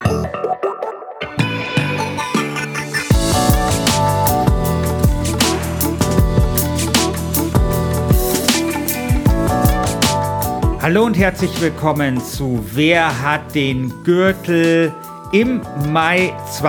Hallo und herzlich willkommen zu Wer hat den Gürtel im Mai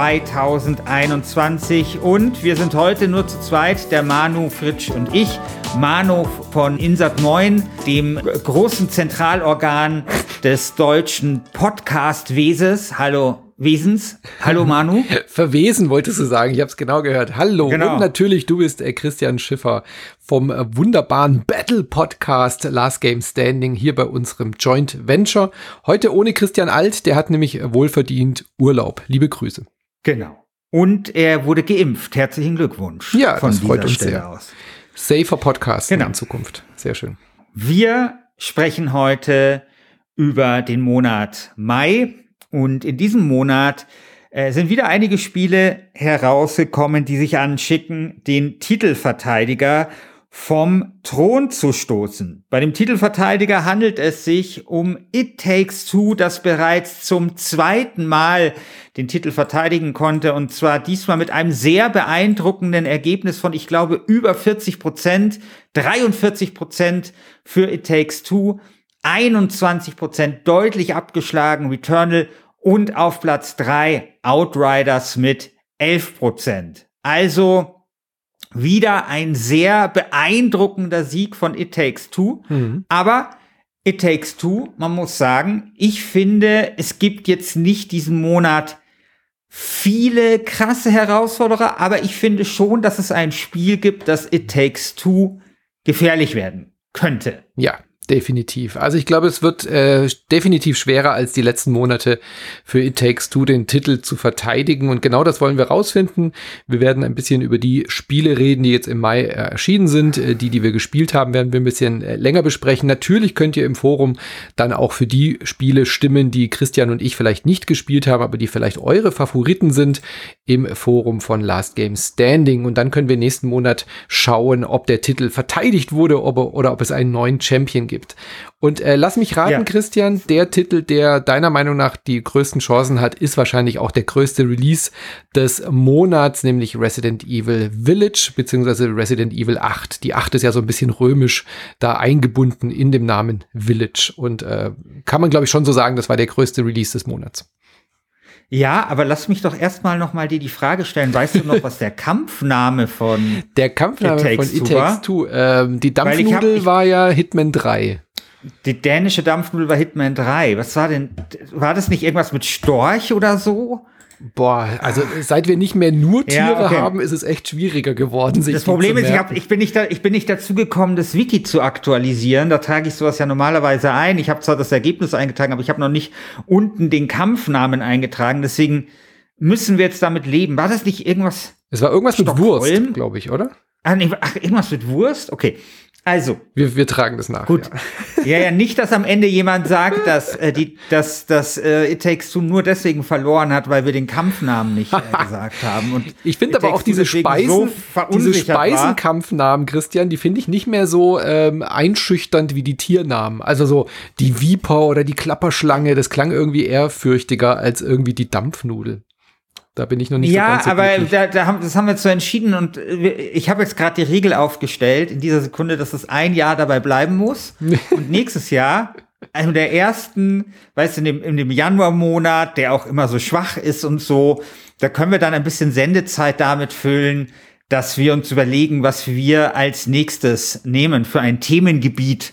2021 und wir sind heute nur zu zweit, der Manu, Fritsch und ich. Manu von Insert Moin, dem großen Zentralorgan des deutschen Podcast-Wesens. Hallo Manu. Verwesen wolltest du sagen, ich habe es genau gehört. Hallo. Genau. Und natürlich, du bist Christian Schiffer vom wunderbaren Battle-Podcast Last Game Standing hier bei unserem Joint Venture. Heute ohne Christian Alt, der hat nämlich wohlverdient Urlaub. Liebe Grüße. Genau. Und er wurde geimpft. Herzlichen Glückwunsch. Ja, von das freut dieser uns Stelle sehr. aus. Safer Podcast Genau. in Zukunft. Sehr schön. Wir sprechen heute über den Monat Mai. Und in diesem Monat sind wieder einige Spiele herausgekommen, die sich anschicken, den Titelverteidiger vom Thron zu stoßen. Bei dem Titelverteidiger handelt es sich um It Takes Two, das bereits zum zweiten Mal den Titel verteidigen konnte. Und zwar diesmal mit einem sehr beeindruckenden Ergebnis von, ich glaube, über 40%, 43% für It Takes Two, 21% deutlich abgeschlagen Returnal und auf Platz 3 Outriders mit 11%. Also wieder ein sehr beeindruckender Sieg von It Takes Two. Aber It Takes Two, man muss sagen, ich finde, es gibt jetzt nicht diesen Monat viele krasse Herausforderer, aber ich finde schon, dass es ein Spiel gibt, das It Takes Two gefährlich werden könnte. Ja. Definitiv. Also ich glaube, es wird definitiv schwerer als die letzten Monate für It Takes Two den Titel zu verteidigen. Und genau das wollen wir rausfinden. Wir werden ein bisschen über die Spiele reden, die jetzt im Mai erschienen sind. Die wir gespielt haben, werden wir ein bisschen länger besprechen. Natürlich könnt ihr im Forum dann auch für die Spiele stimmen, die Christian und ich vielleicht nicht gespielt haben, aber die vielleicht eure Favoriten sind im Forum von Last Game Standing. Und dann können wir nächsten Monat schauen, ob der Titel verteidigt wurde oder ob es einen neuen Champion gibt. Und lass mich raten, Christian, der Titel, der deiner Meinung nach die größten Chancen hat, ist wahrscheinlich auch der größte Release des Monats, nämlich Resident Evil Village, beziehungsweise Resident Evil 8. Die 8 ist ja so ein bisschen römisch da eingebunden in dem Namen Village. Und kann man, glaube ich, schon so sagen, das war der größte Release des Monats. Ja, aber lass mich doch erstmal nochmal dir die Frage stellen. Weißt du noch, was der Kampfname von It Takes Two, die Dampfnudel war ja Hitman 3. Die dänische Dampfnudel war Hitman 3. Was war denn, war das nicht irgendwas mit Storch oder so? Boah, also seit wir nicht mehr nur Tiere haben, ist es echt schwieriger geworden, sich das Problem ist, ich bin nicht dazu gekommen, das Wiki zu aktualisieren. Da trage ich sowas ja normalerweise ein. Ich habe zwar das Ergebnis eingetragen, aber ich habe noch nicht unten den Kampfnamen eingetragen. Deswegen müssen wir jetzt damit leben. War das nicht irgendwas? Es war irgendwas mit Wurst, glaube ich, oder? Ach, irgendwas mit Wurst? Okay. Also. Wir tragen das nach. Gut. Ja, nicht, dass am Ende jemand sagt, dass It Takes Two nur deswegen verloren hat, weil wir den Kampfnamen nicht gesagt haben. Und ich finde aber auch diese Speisenkampfnamen, Christian, die finde ich nicht mehr so einschüchternd wie die Tiernamen. Also so die Viper oder die Klapperschlange, das klang irgendwie ehrfürchtiger als irgendwie die Dampfnudel. Da bin ich noch nicht so ganz so glücklich. Ja, aber das haben wir so entschieden und ich habe jetzt gerade die Regel aufgestellt in dieser Sekunde, dass es ein Jahr dabei bleiben muss und nächstes Jahr, also der ersten, weißt du, in dem Januarmonat, der auch immer so schwach ist und so, da können wir dann ein bisschen Sendezeit damit füllen, dass wir uns überlegen, was wir als nächstes nehmen für ein Themengebiet,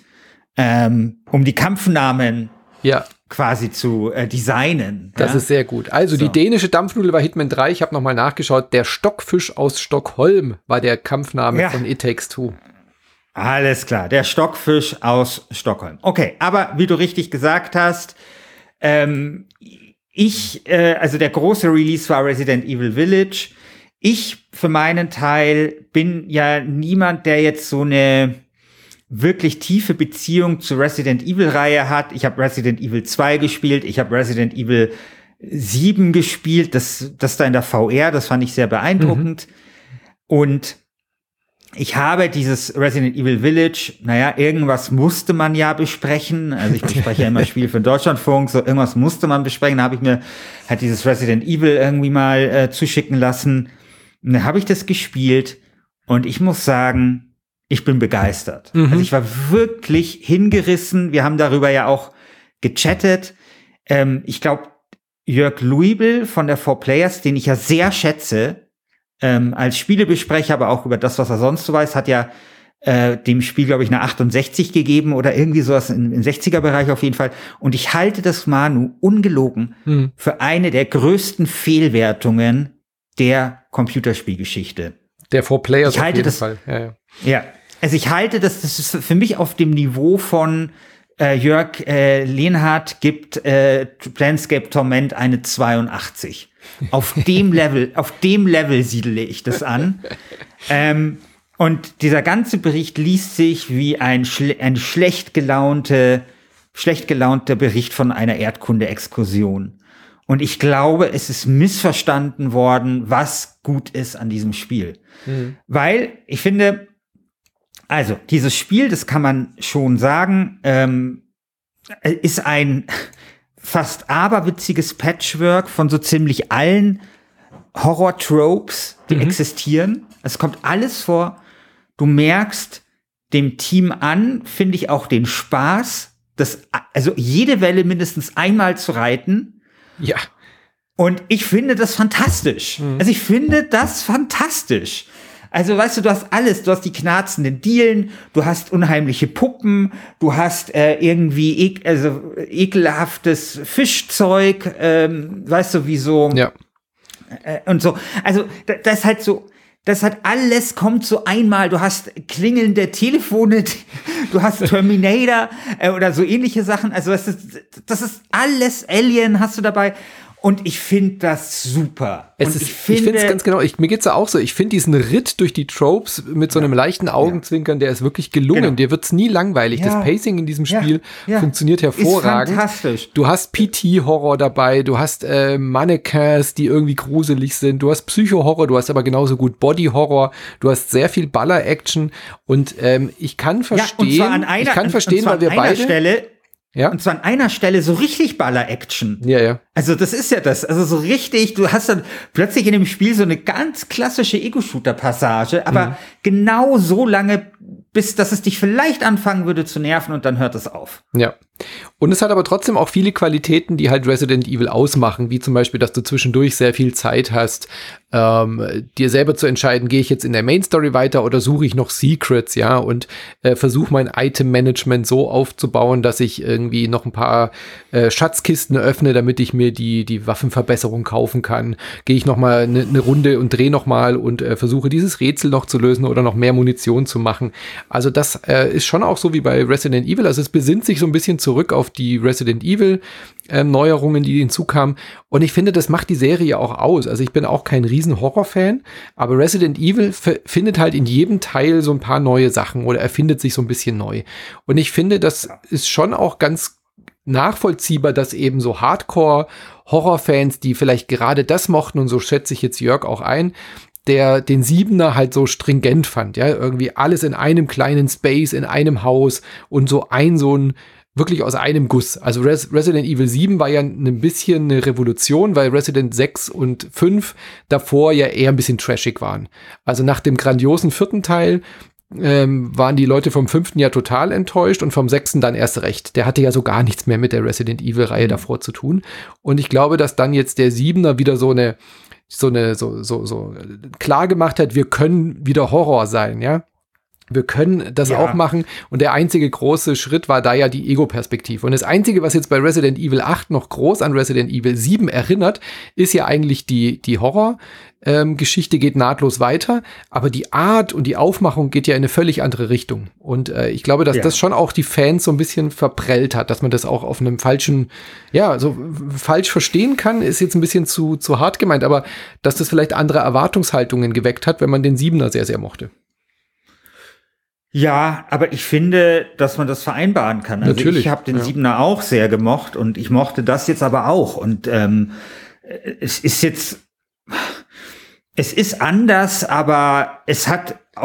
um die Kampfnamen quasi zu designen. Das ist sehr gut. Also die dänische Dampfnudel war Hitman 3. Ich habe nochmal nachgeschaut. Der Stockfisch aus Stockholm war der Kampfname von It Takes Two. Alles klar. Der Stockfisch aus Stockholm. Okay, aber wie du richtig gesagt hast, also der große Release war Resident Evil Village. Ich für meinen Teil bin ja niemand, der jetzt so eine wirklich tiefe Beziehung zur Resident Evil-Reihe hat. Ich habe Resident Evil 2 gespielt, ich habe Resident Evil 7 gespielt, das da in der VR, das fand ich sehr beeindruckend. Und ich habe dieses Resident Evil Village, irgendwas musste man ja besprechen. Also ich bespreche ja immer Spiele für den Deutschlandfunk, so irgendwas musste man besprechen. Da habe ich mir halt dieses Resident Evil irgendwie mal zuschicken lassen. Und dann habe ich das gespielt und ich muss sagen, ich bin begeistert. Also ich war wirklich hingerissen. Wir haben darüber ja auch gechattet. Ich glaube, Jörg Luibel von der 4Players, den ich ja sehr schätze, als Spielebesprecher, aber auch über das, was er sonst so weiß, hat ja dem Spiel, glaube ich, eine 68 gegeben oder irgendwie sowas im 60er-Bereich auf jeden Fall. Und ich halte das Manu ungelogen für eine der größten Fehlwertungen der Computerspielgeschichte. Der 4Players auf jeden Fall. Ja, also ich halte das ist für mich auf dem Niveau von Jörg Lehnhardt gibt Planescape Torment eine 82. Auf dem Level siedle ich das an. Und dieser ganze Bericht liest sich wie ein schlecht gelaunter Bericht von einer Erdkunde-Exkursion. Und ich glaube, es ist missverstanden worden, was gut ist an diesem Spiel. Weil ich finde, also dieses Spiel, das kann man schon sagen, ist ein fast aberwitziges Patchwork von so ziemlich allen Horror-Tropes, die existieren. Es kommt alles vor. Du merkst dem Team an, finde ich, auch den Spaß, also jede Welle mindestens einmal zu reiten. Ja. Und ich finde das fantastisch. Also ich finde das fantastisch. Also weißt du, du hast alles. Du hast die knarzenden Dielen, du hast unheimliche Puppen, du hast irgendwie ekelhaftes Fischzeug, weißt du, wie so. Ja. Und so. Also das ist halt so, das hat alles, kommt so einmal. Du hast klingelnde Telefone, du hast Terminator oder so ähnliche Sachen. Also das ist alles Alien hast du dabei. Und ich finde das super. Ich finde es ganz genau, mir geht's ja auch so, ich finde diesen Ritt durch die Tropes mit so einem leichten Augenzwinkern, der ist wirklich gelungen. Genau. Dir wird's nie langweilig. Ja. Das Pacing in diesem Spiel funktioniert hervorragend. Ist fantastisch. Du hast PT-Horror dabei, du hast Mannequins, die irgendwie gruselig sind, du hast Psycho-Horror, du hast aber genauso gut Body-Horror, du hast sehr viel Baller-Action und ich kann verstehen, weil wir beide... Ja? Und zwar an einer Stelle so richtig Baller-Action. Ja. Also das ist ja das. Also so richtig, du hast dann plötzlich in dem Spiel so eine ganz klassische Ego-Shooter-Passage, aber genau so lange, bis dass es dich vielleicht anfangen würde zu nerven und dann hört es auf. Ja. Und es hat aber trotzdem auch viele Qualitäten, die halt Resident Evil ausmachen, wie zum Beispiel, dass du zwischendurch sehr viel Zeit hast, dir selber zu entscheiden, gehe ich jetzt in der Main Story weiter oder suche ich noch Secrets, ja, und versuche mein Item-Management so aufzubauen, dass ich irgendwie noch ein paar Schatzkisten öffne, damit ich mir die Waffenverbesserung kaufen kann. Gehe ich noch mal eine Runde und drehe noch mal und versuche dieses Rätsel noch zu lösen oder noch mehr Munition zu machen. Also das ist schon auch so wie bei Resident Evil, also es besinnt sich so ein bisschen zurück auf die Resident Evil Neuerungen, die hinzukamen. Und ich finde, das macht die Serie auch aus. Also ich bin auch kein riesen Horror-Fan, aber Resident Evil findet halt in jedem Teil so ein paar neue Sachen oder erfindet sich so ein bisschen neu. Und ich finde, das ist schon auch ganz nachvollziehbar, dass eben so Hardcore-Horror-Fans, die vielleicht gerade das mochten, und so schätze ich jetzt Jörg auch ein, der den 7er halt so stringent fand, ja, irgendwie alles in einem kleinen Space, in einem Haus und so ein wirklich aus einem Guss. Also Resident Evil 7 war ja ein bisschen eine Revolution, weil Resident 6 und 5 davor ja eher ein bisschen trashig waren. Also nach dem grandiosen 4. Teil waren die Leute vom 5. ja total enttäuscht und vom 6. dann erst recht. Der hatte ja so gar nichts mehr mit der Resident Evil-Reihe davor zu tun. Und ich glaube, dass dann jetzt der 7er wieder so klar gemacht hat, wir können wieder Horror sein, ja. Wir können das auch machen. Und der einzige große Schritt war da ja die Ego-Perspektive. Und das Einzige, was jetzt bei Resident Evil 8 noch groß an Resident Evil 7 erinnert, ist ja eigentlich die Horror-Geschichte geht nahtlos weiter. Aber die Art und die Aufmachung geht ja in eine völlig andere Richtung. Und ich glaube, dass das schon auch die Fans so ein bisschen verprellt hat, dass man das auch auf einem falschen, so falsch verstehen kann, ist jetzt ein bisschen zu hart gemeint. Aber dass das vielleicht andere Erwartungshaltungen geweckt hat, wenn man den 7er sehr, sehr mochte. Ja, aber ich finde, dass man das vereinbaren kann. Also natürlich, ich habe den 7er auch sehr gemocht und ich mochte das jetzt aber auch. Und es ist anders, aber es hat auf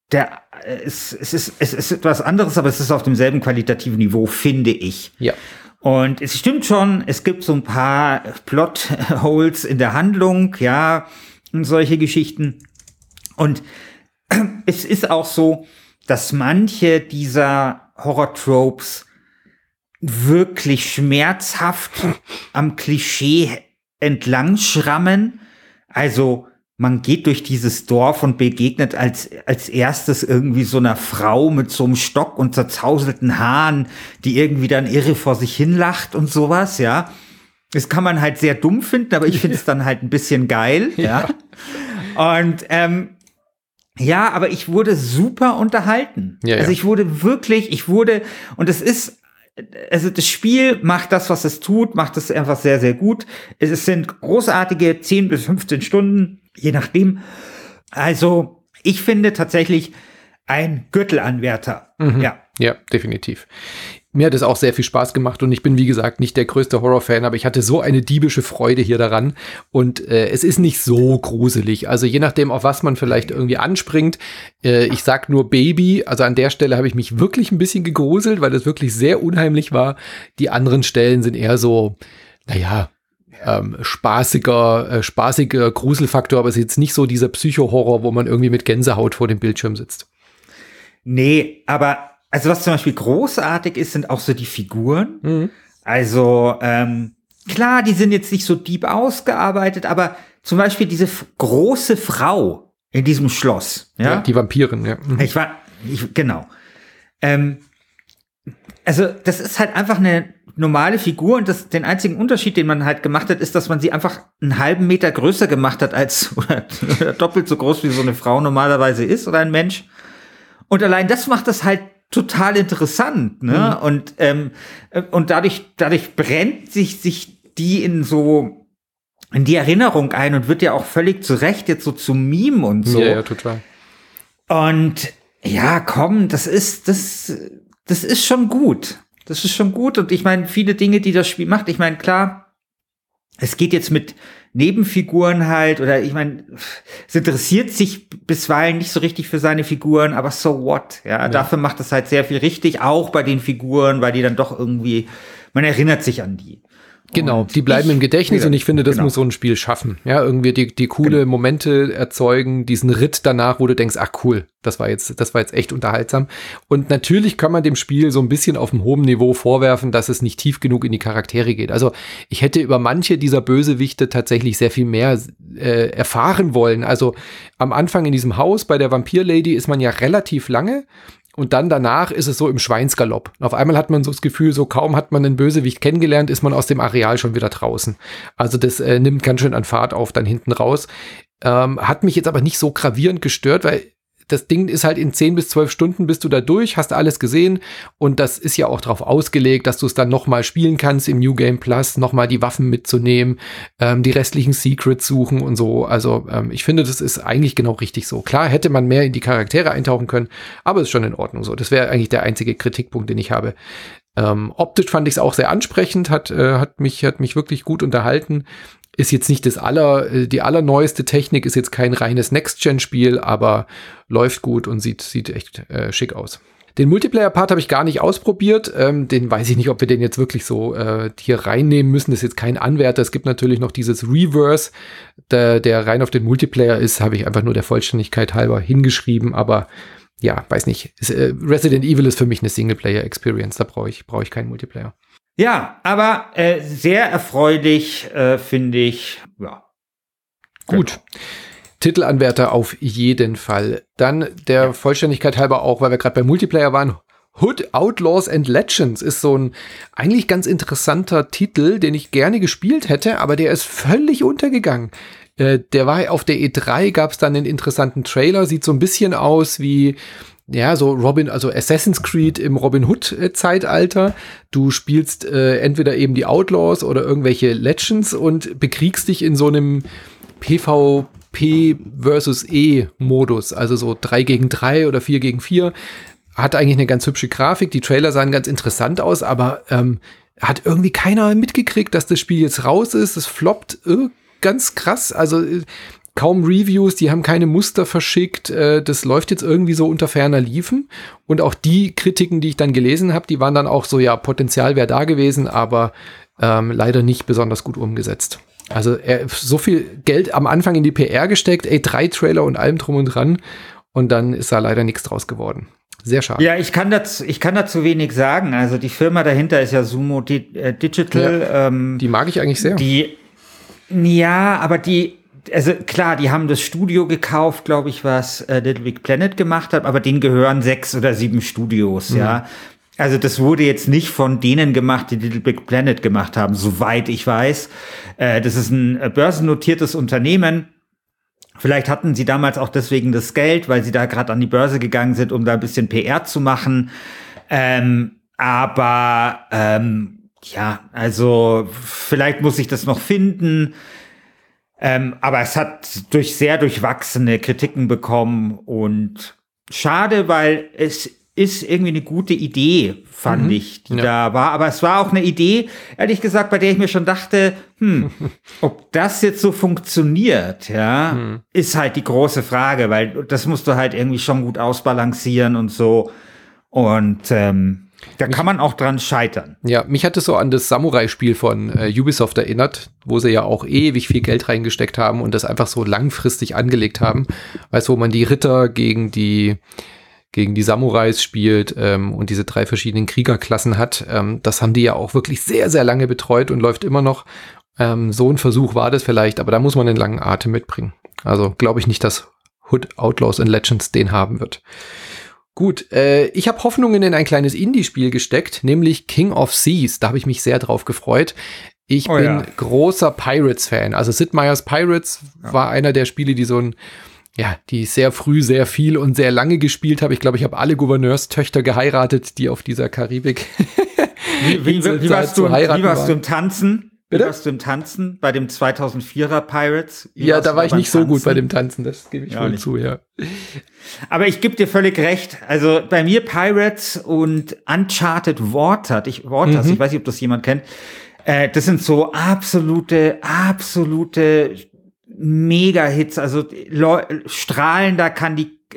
es ist etwas anderes, aber es ist auf demselben qualitativen Niveau, finde ich. Ja. Und es stimmt schon, es gibt so ein paar Plot-Holes in der Handlung, ja, und solche Geschichten. Und es ist auch so, dass manche dieser Horror-Tropes wirklich schmerzhaft am Klischee entlang schrammen. Also man geht durch dieses Dorf und begegnet als erstes irgendwie so einer Frau mit so einem Stock und zerzauselten Haaren, die irgendwie dann irre vor sich hin lacht und sowas, ja. Das kann man halt sehr dumm finden, aber ich finde es dann halt ein bisschen geil, ja. Und ja, aber ich wurde super unterhalten. Ja, also und es ist, also das Spiel macht das, was es tut, macht es einfach sehr, sehr gut. Es sind großartige 10 bis 15 Stunden, je nachdem. Also ich finde tatsächlich ein Gürtelanwärter. Ja, definitiv. Mir hat es auch sehr viel Spaß gemacht und ich bin, wie gesagt, nicht der größte Horrorfan, aber ich hatte so eine diebische Freude hier daran und es ist nicht so gruselig. Also je nachdem, auf was man vielleicht irgendwie anspringt. Ich sag nur Baby, also an der Stelle habe ich mich wirklich ein bisschen gegruselt, weil das wirklich sehr unheimlich war. Die anderen Stellen sind eher so, naja, spaßiger Gruselfaktor, aber es ist jetzt nicht so dieser Psycho-Horror, wo man irgendwie mit Gänsehaut vor dem Bildschirm sitzt. Nee, aber also was zum Beispiel großartig ist, sind auch so die Figuren. Mhm. Also klar, die sind jetzt nicht so deep ausgearbeitet, aber zum Beispiel diese große Frau in diesem Schloss. Ja, die Vampirin, ja. Mhm. Genau. Also das ist halt einfach eine normale Figur und den einzigen Unterschied, den man halt gemacht hat, ist, dass man sie einfach einen halben Meter größer gemacht hat oder doppelt so groß, wie so eine Frau normalerweise ist oder ein Mensch. Und allein das macht das halt total interessant, ne? Mhm. Und dadurch brennt sich die in die Erinnerung ein und wird ja auch völlig zu Recht jetzt so zum Meme und so. Ja, total. Und ja, komm, das ist schon gut. Das ist schon gut. Und ich meine, viele Dinge, die das Spiel macht, ich meine, klar, es geht jetzt mit Nebenfiguren halt, oder ich meine, es interessiert sich bisweilen nicht so richtig für seine Figuren, aber so what? Ja, dafür macht es halt sehr viel richtig, auch bei den Figuren, weil die dann doch irgendwie, man erinnert sich an die. Genau, die bleiben im Gedächtnis und ich finde, das muss so ein Spiel schaffen. Ja, irgendwie die coole Momente erzeugen, diesen Ritt danach, wo du denkst, ach cool, das war jetzt echt unterhaltsam. Und natürlich kann man dem Spiel so ein bisschen auf einem hohen Niveau vorwerfen, dass es nicht tief genug in die Charaktere geht. Also ich hätte über manche dieser Bösewichte tatsächlich sehr viel mehr erfahren wollen. Also am Anfang in diesem Haus bei der Vampir-Lady ist man ja relativ lange. Und dann danach ist es so im Schweinsgalopp. Auf einmal hat man so das Gefühl, so kaum hat man einen Bösewicht kennengelernt, ist man aus dem Areal schon wieder draußen. Also das nimmt ganz schön an Fahrt auf dann hinten raus. Hat mich jetzt aber nicht so gravierend gestört, weil das Ding ist halt in 10 bis 12 Stunden bist du da durch, hast alles gesehen und das ist ja auch darauf ausgelegt, dass du es dann nochmal spielen kannst im New Game Plus, nochmal die Waffen mitzunehmen, die restlichen Secrets suchen und so. Also ich finde, das ist eigentlich genau richtig so. Klar hätte man mehr in die Charaktere eintauchen können, aber ist schon in Ordnung so. Das wäre eigentlich der einzige Kritikpunkt, den ich habe. Optisch fand ich es auch sehr ansprechend, hat mich wirklich gut unterhalten. Ist jetzt nicht die allerneueste Technik, ist jetzt kein reines Next-Gen-Spiel, aber läuft gut und sieht echt schick aus. Den Multiplayer-Part habe ich gar nicht ausprobiert. Den weiß ich nicht, ob wir den jetzt wirklich so hier reinnehmen müssen. Das ist jetzt kein Anwärter. Es gibt natürlich noch dieses Reverse, der rein auf den Multiplayer ist. Habe ich einfach nur der Vollständigkeit halber hingeschrieben. Aber ja, weiß nicht. Resident Evil ist für mich eine Singleplayer-Experience. Da brauche ich keinen Multiplayer. Ja, aber sehr erfreulich, finde ich. Ja. Gut. Genau. Titelanwärter auf jeden Fall. Dann der Vollständigkeit halber auch, weil wir gerade bei Multiplayer waren. Hood, Outlaws and Legends ist so ein eigentlich ganz interessanter Titel, den ich gerne gespielt hätte, aber der ist völlig untergegangen. Der war auf der E3, gab es dann einen interessanten Trailer, sieht so ein bisschen aus wie so also Assassin's Creed im Robin Hood-Zeitalter. Du spielst entweder eben die Outlaws oder irgendwelche Legends und bekriegst dich in so einem PvP versus E-Modus, also so 3 gegen 3 oder 4 gegen 4. Hat eigentlich eine ganz hübsche Grafik, die Trailer sahen ganz interessant aus, aber hat irgendwie keiner mitgekriegt, dass das Spiel jetzt raus ist. Es floppt ganz krass, also kaum Reviews, die haben keine Muster verschickt, das läuft jetzt irgendwie so unter ferner Liefen. Und auch die Kritiken, die ich dann gelesen habe, die waren dann auch so, ja, Potenzial wäre da gewesen, aber leider nicht besonders gut umgesetzt. Also so viel Geld am Anfang in die PR gesteckt, 3 Trailer und allem drum und dran, und dann ist da leider nichts draus geworden. Sehr schade. Ja, ich kann dazu wenig sagen. Also die Firma dahinter ist ja Sumo Digital. Ja, die mag ich eigentlich sehr. Aber also klar, die haben das Studio gekauft, glaube ich, was Little Big Planet gemacht hat, aber denen gehören 6 oder 7 Studios, ja. Also das wurde jetzt nicht von denen gemacht, die Little Big Planet gemacht haben, soweit ich weiß. Das ist ein börsennotiertes Unternehmen. Vielleicht hatten sie damals auch deswegen das Geld, weil sie da gerade an die Börse gegangen sind, um da ein bisschen PR zu machen. Also vielleicht muss ich das noch finden. Aber es hat sehr durchwachsene Kritiken bekommen und schade, weil es ist irgendwie eine gute Idee, fand ich, die da war. Aber es war auch eine Idee, ehrlich gesagt, bei der ich mir schon dachte, ob das jetzt so funktioniert, ja, ist halt die große Frage, weil das musst du halt irgendwie schon gut ausbalancieren und so. Und da kann man auch dran scheitern. Ja, mich hat es so an das Samurai-Spiel von Ubisoft erinnert, wo sie ja auch ewig viel Geld reingesteckt haben und das einfach so langfristig angelegt haben. Weißt du, wo man die Ritter gegen die Samurais spielt und diese 3 verschiedenen Kriegerklassen hat. Das haben die ja auch wirklich sehr, sehr lange betreut und läuft immer noch. So ein Versuch war das vielleicht, aber da muss man einen langen Atem mitbringen. Also glaube ich nicht, dass Hood Outlaws and Legends den haben wird. Gut, ich habe Hoffnungen in ein kleines Indie-Spiel gesteckt, nämlich King of Seas. Da habe ich mich sehr drauf gefreut. Ich bin großer Pirates-Fan. Also Sid Meier's Pirates war einer der Spiele, die sehr früh sehr viel und sehr lange gespielt habe. Ich glaube, ich habe alle Gouverneurstöchter geheiratet, die auf dieser Karibik Wie warst du im Tanzen? Bitte? Wie warst du im Tanzen bei dem 2004er Pirates? Ja, da war ich nicht so gut bei dem Tanzen, das gebe ich wohl zu, ja. Aber ich gebe dir völlig recht. Also bei mir Pirates und Uncharted Waters, ich weiß nicht, ob das jemand kennt, das sind so absolute Mega-Hits, also strahlender kann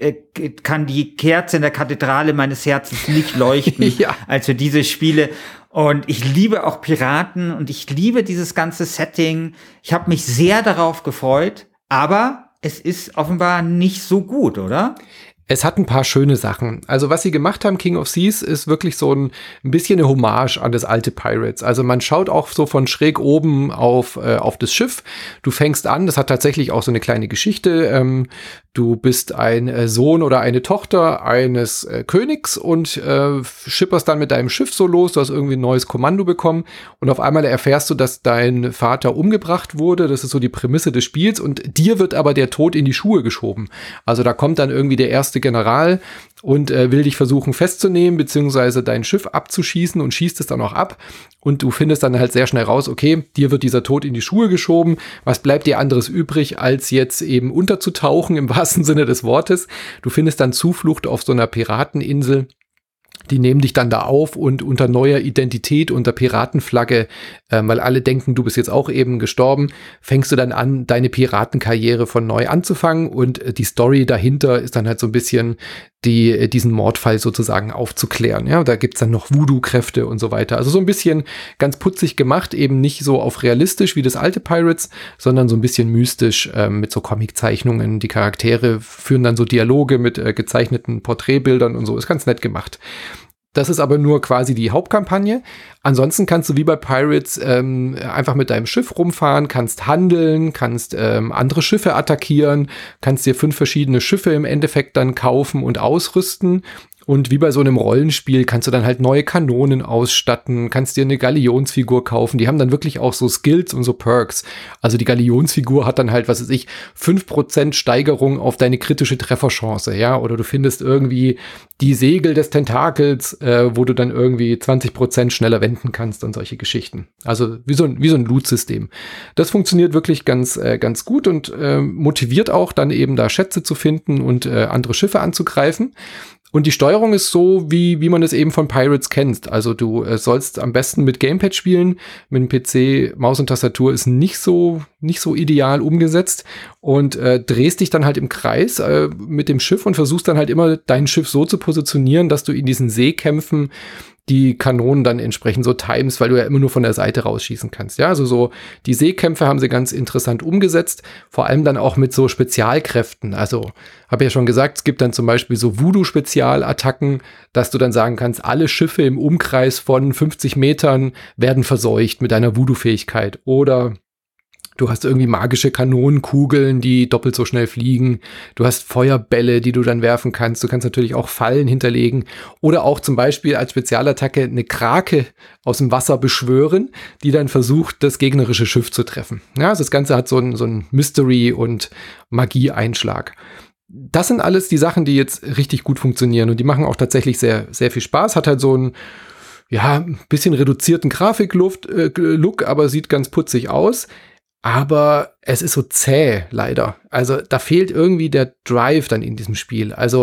die Kerze in der Kathedrale meines Herzens nicht leuchten, als für diese Spiele. Und ich liebe auch Piraten und ich liebe dieses ganze Setting. Ich habe mich sehr darauf gefreut, aber es ist offenbar nicht so gut, oder? Es hat ein paar schöne Sachen. Also was sie gemacht haben, King of Seas, ist wirklich so ein bisschen eine Hommage an das alte Pirates. Also man schaut auch so von schräg oben auf das Schiff. Du fängst an, das hat tatsächlich auch so eine kleine Geschichte. Du bist ein Sohn oder eine Tochter eines Königs und schipperst dann mit deinem Schiff so los. Du hast irgendwie ein neues Kommando bekommen und auf einmal erfährst du, dass dein Vater umgebracht wurde. Das ist so die Prämisse des Spiels und dir wird aber der Tod in die Schuhe geschoben. Also da kommt dann irgendwie der erste General und will dich versuchen festzunehmen, beziehungsweise dein Schiff abzuschießen und schießt es dann auch ab. Und du findest dann halt sehr schnell raus, okay, dir wird dieser Tod in die Schuhe geschoben. Was bleibt dir anderes übrig, als jetzt eben unterzutauchen im wahrsten Sinne des Wortes? Du findest dann Zuflucht auf so einer Pirateninsel. Die nehmen dich dann da auf und unter neuer Identität, unter Piratenflagge, weil alle denken, du bist jetzt auch eben gestorben, fängst du dann an, deine Piratenkarriere von neu anzufangen und die Story dahinter ist dann halt so ein bisschen diesen Mordfall sozusagen aufzuklären. Ja, da gibt's dann noch Voodoo-Kräfte und so weiter. Also so ein bisschen ganz putzig gemacht, eben nicht so auf realistisch wie das alte Pirates, sondern so ein bisschen mystisch mit so Comiczeichnungen. Die Charaktere führen dann so Dialoge mit gezeichneten Porträtbildern und so. Ist ganz nett gemacht. Das ist aber nur quasi die Hauptkampagne. Ansonsten kannst du wie bei Pirates einfach mit deinem Schiff rumfahren, kannst handeln, kannst andere Schiffe attackieren, kannst dir 5 verschiedene Schiffe im Endeffekt dann kaufen und ausrüsten. Und wie bei so einem Rollenspiel kannst du dann halt neue Kanonen ausstatten, kannst dir eine Galionsfigur kaufen. Die haben dann wirklich auch so Skills und so Perks. Also die Galionsfigur hat dann halt, 5% Steigerung auf deine kritische Trefferchance, ja. Oder du findest irgendwie die Segel des Tentakels, wo du dann irgendwie 20% schneller wenden kannst und solche Geschichten. Also wie so ein Loot-System. Das funktioniert wirklich ganz gut und motiviert auch dann eben da Schätze zu finden und andere Schiffe anzugreifen. Und die Steuerung ist so, wie man es eben von Pirates kennt. Also du sollst am besten mit Gamepad spielen. Mit dem PC, Maus und Tastatur ist nicht so ideal umgesetzt. Und drehst dich dann halt im Kreis mit dem Schiff und versuchst dann halt immer dein Schiff so zu positionieren, dass du in diesen Seekämpfen die Kanonen dann entsprechend so timest, weil du ja immer nur von der Seite rausschießen kannst. Ja, also so die Seekämpfe haben sie ganz interessant umgesetzt, vor allem dann auch mit so Spezialkräften. Also habe ja schon gesagt, es gibt dann zum Beispiel so Voodoo-Spezialattacken, dass du dann sagen kannst, alle Schiffe im Umkreis von 50 Metern werden verseucht mit einer Voodoo-Fähigkeit. Oder du hast irgendwie magische Kanonenkugeln, die doppelt so schnell fliegen. Du hast Feuerbälle, die du dann werfen kannst. Du kannst natürlich auch Fallen hinterlegen. Oder auch zum Beispiel als Spezialattacke eine Krake aus dem Wasser beschwören, die dann versucht, das gegnerische Schiff zu treffen. Ja, also das Ganze hat so ein Mystery- und Magie-Einschlag. Das sind alles die Sachen, die jetzt richtig gut funktionieren. Und die machen auch tatsächlich sehr, sehr viel Spaß. Hat halt so ein bisschen reduzierten Grafiklook, aber sieht ganz putzig aus. Aber es ist so zäh, leider. Also da fehlt irgendwie der Drive dann in diesem Spiel. Also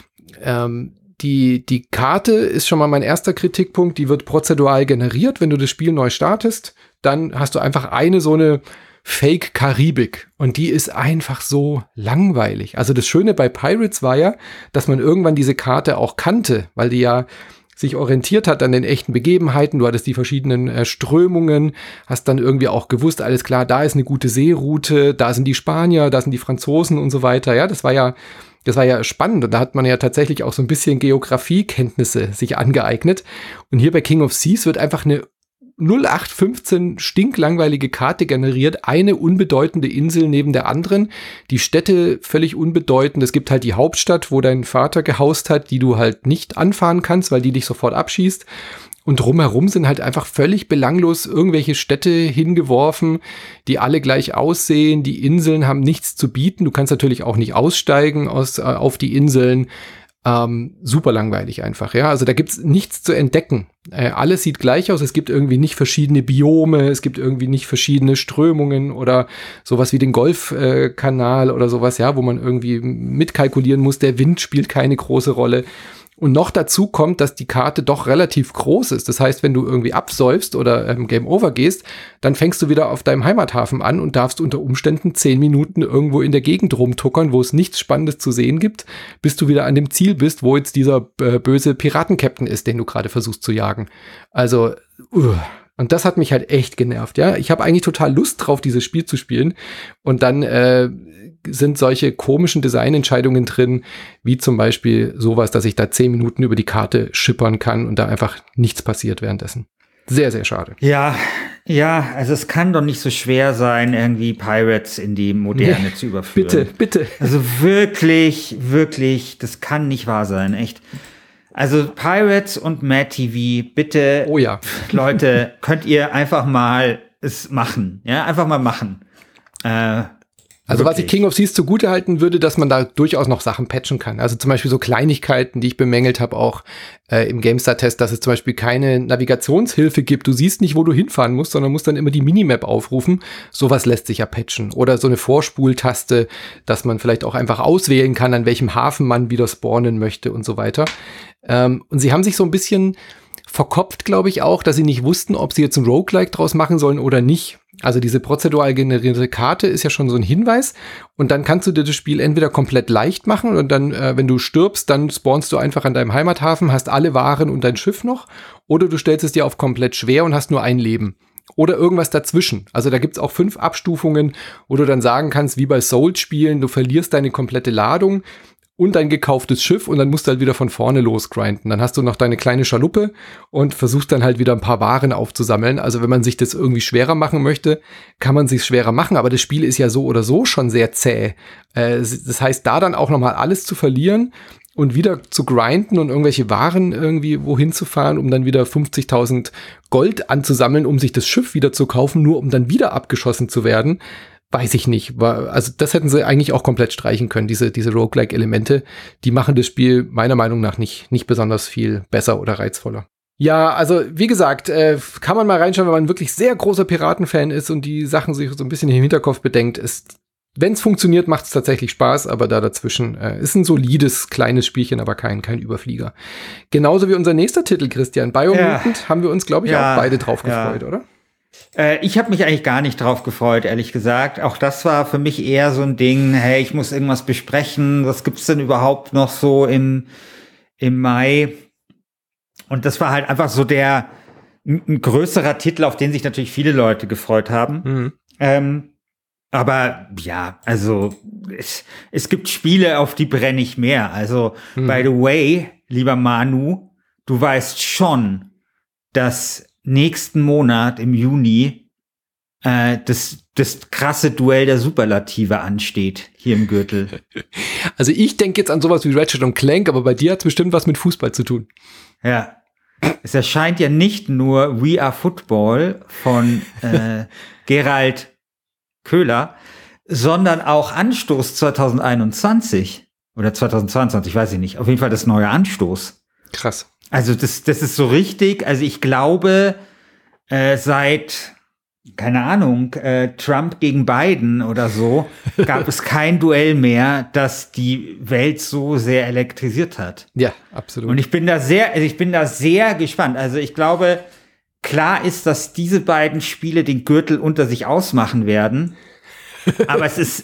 die Karte ist schon mal mein erster Kritikpunkt. Die wird prozedural generiert. Wenn du das Spiel neu startest, dann hast du einfach eine so eine Fake-Karibik. Und die ist einfach so langweilig. Also das Schöne bei Pirates war ja, dass man irgendwann diese Karte auch kannte, weil die ja sich orientiert hat an den echten Begebenheiten. Du hattest die verschiedenen Strömungen, hast dann irgendwie auch gewusst, alles klar, da ist eine gute Seeroute, da sind die Spanier, da sind die Franzosen und so weiter. Ja, das war ja spannend. Und da hat man ja tatsächlich auch so ein bisschen Geografiekenntnisse sich angeeignet. Und hier bei King of Seas wird einfach eine 0815 stinklangweilige Karte generiert, eine unbedeutende Insel neben der anderen, die Städte völlig unbedeutend. Es gibt halt die Hauptstadt, wo dein Vater gehaust hat, die du halt nicht anfahren kannst, weil die dich sofort abschießt. Und drumherum sind halt einfach völlig belanglos irgendwelche Städte hingeworfen, die alle gleich aussehen. Die Inseln haben nichts zu bieten. Du kannst natürlich auch nicht aussteigen auf die Inseln. Super langweilig einfach, ja. Also da gibt's nichts zu entdecken. Alles sieht gleich aus. Es gibt irgendwie nicht verschiedene Biome, es gibt irgendwie nicht verschiedene Strömungen oder sowas wie den Golfkanal oder sowas, ja, wo man irgendwie mitkalkulieren muss. Der Wind spielt keine große Rolle. Und noch dazu kommt, dass die Karte doch relativ groß ist. Das heißt, wenn du irgendwie absäufst oder Game Over gehst, dann fängst du wieder auf deinem Heimathafen an und darfst unter Umständen 10 Minuten irgendwo in der Gegend rumtuckern, wo es nichts Spannendes zu sehen gibt, bis du wieder an dem Ziel bist, wo jetzt dieser böse Piratenkapitän ist, den du gerade versuchst zu jagen. Also, und das hat mich halt echt genervt, ja. Ich habe eigentlich total Lust drauf, dieses Spiel zu spielen. Und dann sind solche komischen Designentscheidungen drin, wie zum Beispiel sowas, dass ich da 10 Minuten über die Karte schippern kann und da einfach nichts passiert währenddessen. Sehr, sehr schade. Ja, also es kann doch nicht so schwer sein, irgendwie Pirates in die Moderne zu überführen. Bitte. Also wirklich, das kann nicht wahr sein, echt. Also Pirates und Mad TV, bitte, oh ja. Leute, könnt ihr einfach mal es machen, ja, einfach mal machen. Also was ich King of Seas zugutehalten würde, dass man da durchaus noch Sachen patchen kann. Also zum Beispiel so Kleinigkeiten, die ich bemängelt habe, auch im GameStar-Test, dass es zum Beispiel keine Navigationshilfe gibt. Du siehst nicht, wo du hinfahren musst, sondern musst dann immer die Minimap aufrufen. Sowas lässt sich ja patchen. Oder so eine Vorspultaste, dass man vielleicht auch einfach auswählen kann, an welchem Hafen man wieder spawnen möchte und so weiter. Und sie haben sich so ein bisschen verkopft, glaube ich auch, dass sie nicht wussten, ob sie jetzt ein Roguelike draus machen sollen oder nicht. Also diese prozedural generierte Karte ist ja schon so ein Hinweis und dann kannst du dir das Spiel entweder komplett leicht machen und dann, wenn du stirbst, dann spawnst du einfach an deinem Heimathafen, hast alle Waren und dein Schiff noch, oder du stellst es dir auf komplett schwer und hast nur ein Leben. Oder irgendwas dazwischen. Also da gibt's auch 5 Abstufungen, wo du dann sagen kannst, wie bei Souls-Spielen, du verlierst deine komplette Ladung und dein gekauftes Schiff und dann musst du halt wieder von vorne losgrinden. Dann hast du noch deine kleine Schaluppe und versuchst dann halt wieder ein paar Waren aufzusammeln. Also wenn man sich das irgendwie schwerer machen möchte, kann man sich schwerer machen, aber das Spiel ist ja so oder so schon sehr zäh. Das heißt, da dann auch nochmal alles zu verlieren und wieder zu grinden und irgendwelche Waren irgendwie wohin zu fahren, um dann wieder 50.000 Gold anzusammeln, um sich das Schiff wieder zu kaufen, nur um dann wieder abgeschossen zu werden, weiß ich nicht. Also das hätten sie eigentlich auch komplett streichen können, diese Roguelike-Elemente. Die machen das Spiel meiner Meinung nach nicht besonders viel besser oder reizvoller. Ja, also wie gesagt, kann man mal reinschauen, wenn man wirklich sehr großer Piratenfan ist und die Sachen sich so ein bisschen im Hinterkopf bedenkt. wenn es funktioniert, macht es tatsächlich Spaß, aber da dazwischen ist ein solides, kleines Spielchen, aber kein Überflieger. Genauso wie unser nächster Titel, Christian, Biomutant, haben wir uns, glaube ich, auch beide drauf gefreut, oder? Ich habe mich eigentlich gar nicht drauf gefreut, ehrlich gesagt. Auch das war für mich eher so ein Ding, hey, ich muss irgendwas besprechen, was gibt's denn überhaupt noch so im Mai? Und das war halt einfach so ein größerer Titel, auf den sich natürlich viele Leute gefreut haben. Aber ja, also es gibt Spiele, auf die brenne ich mehr. Also, by the way, lieber Manu, du weißt schon, dass nächsten Monat im Juni das krasse Duell der Superlative ansteht, hier im Gürtel. Also ich denke jetzt an sowas wie Ratchet & Clank, aber bei dir hat es bestimmt was mit Fußball zu tun. Ja, es erscheint ja nicht nur We Are Football von Gerald Köhler, sondern auch Anstoß 2021 oder 2022, weiß ich nicht. Auf jeden Fall das neue Anstoß. Krass. Also das ist so richtig. Also ich glaube, seit, keine Ahnung, Trump gegen Biden oder so, gab es kein Duell mehr, das die Welt so sehr elektrisiert hat. Ja, absolut. Und ich bin da sehr gespannt. Also ich glaube, klar ist, dass diese beiden Spiele den Gürtel unter sich ausmachen werden. Aber es ist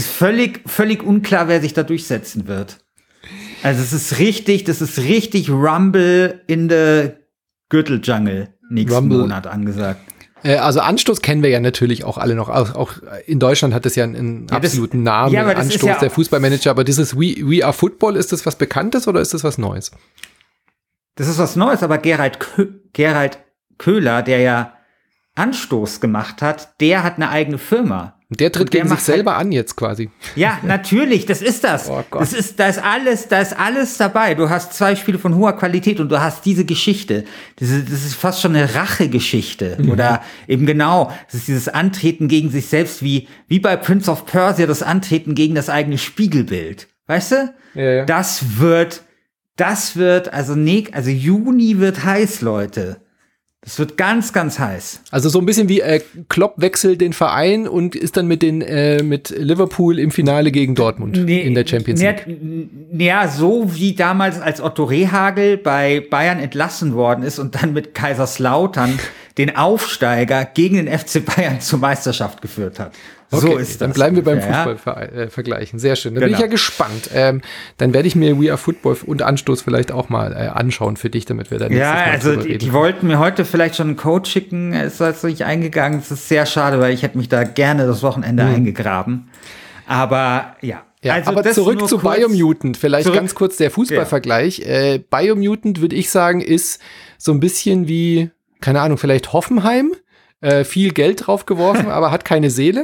völlig unklar, wer sich da durchsetzen wird. Also das ist richtig Rumble in the Gürtel-Jungle nächsten Monat angesagt. Also Anstoß kennen wir ja natürlich auch alle noch. Auch in Deutschland hat es ja einen absoluten Namen, Anstoß, der Fußballmanager. Aber dieses We Are Football, ist das was Bekanntes oder ist das was Neues? Das ist was Neues, aber Gerald Köhler, der ja Anstoß gemacht hat, der hat eine eigene Firma. Der tritt gegen sich selber an jetzt quasi. Ja, natürlich, das ist das. Oh Gott. Da ist alles dabei. Du hast 2 Spiele von hoher Qualität und du hast diese Geschichte. Das ist fast schon eine Rachegeschichte. Oder eben genau, das ist dieses Antreten gegen sich selbst, wie bei Prince of Persia, das Antreten gegen das eigene Spiegelbild. Weißt du? Ja. Das wird, also Juni wird heiß, Leute. Es wird ganz, ganz heiß. Also so ein bisschen wie Klopp wechselt den Verein und ist dann mit Liverpool im Finale gegen Dortmund in der Champions League. Ja, so wie damals, als Otto Rehhagel bei Bayern entlassen worden ist und dann mit Kaiserslautern den Aufsteiger gegen den FC Bayern zur Meisterschaft geführt hat. Okay, so ist das. Dann bleiben wir beim Fußballvergleichen. Sehr schön. Dann bin ich ja gespannt. Dann werde ich mir We Are Football und Anstoß vielleicht auch mal anschauen für dich, damit wir dann die wollten mir heute vielleicht schon einen Code schicken. Ist also nicht eingegangen. Das ist sehr schade, weil ich hätte mich da gerne das Wochenende eingegraben. Aber ja. Also aber zurück zu Biomutant. Vielleicht ganz kurz der Fußballvergleich. Biomutant, würde ich sagen, ist so ein bisschen wie, keine Ahnung, vielleicht Hoffenheim. Viel Geld drauf geworfen, aber hat keine Seele.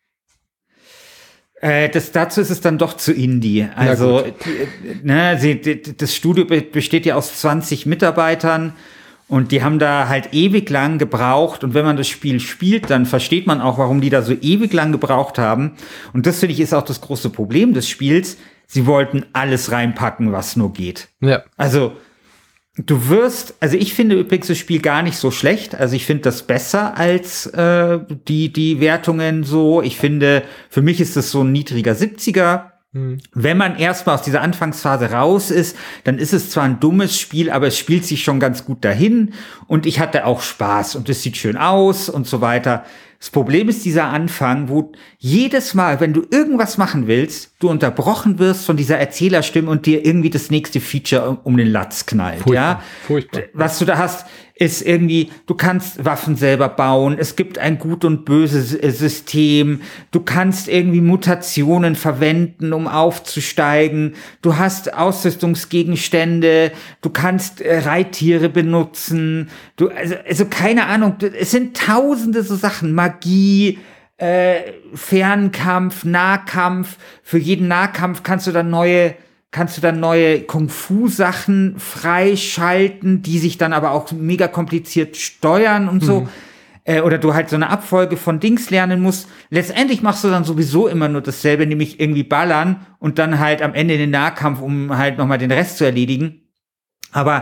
Dazu ist es dann doch zu Indie. Also, das Studio besteht ja aus 20 Mitarbeitern und die haben da halt ewig lang gebraucht. Und wenn man das Spiel spielt, dann versteht man auch, warum die da so ewig lang gebraucht haben. Und das, finde ich, ist auch das große Problem des Spiels. Sie wollten alles reinpacken, was nur geht. Ja. Also, ich finde übrigens das Spiel gar nicht so schlecht. Also ich finde das besser als die Wertungen so. Ich finde, für mich ist das so ein niedriger 70er. Wenn man erstmal aus dieser Anfangsphase raus ist, dann ist es zwar ein dummes Spiel, aber es spielt sich schon ganz gut dahin. Und ich hatte auch Spaß und es sieht schön aus und so weiter. Das Problem ist dieser Anfang, wo jedes Mal, wenn du irgendwas machen willst, du unterbrochen wirst von dieser Erzählerstimme und dir irgendwie das nächste Feature um den Latz knallt. Furchtbar. Was du da hast, ist irgendwie, du kannst Waffen selber bauen, es gibt ein Gut und Böse System, du kannst irgendwie Mutationen verwenden, um aufzusteigen, du hast Ausrüstungsgegenstände, du kannst Reittiere benutzen, also keine Ahnung, es sind tausende so Sachen, Magie, Fernkampf, Nahkampf, für jeden Nahkampf kannst du dann neue Kung-Fu-Sachen freischalten, die sich dann aber auch mega kompliziert steuern und so. Oder du halt so eine Abfolge von Dings lernen musst. Letztendlich machst du dann sowieso immer nur dasselbe, nämlich irgendwie ballern und dann halt am Ende den Nahkampf, um halt nochmal den Rest zu erledigen. Aber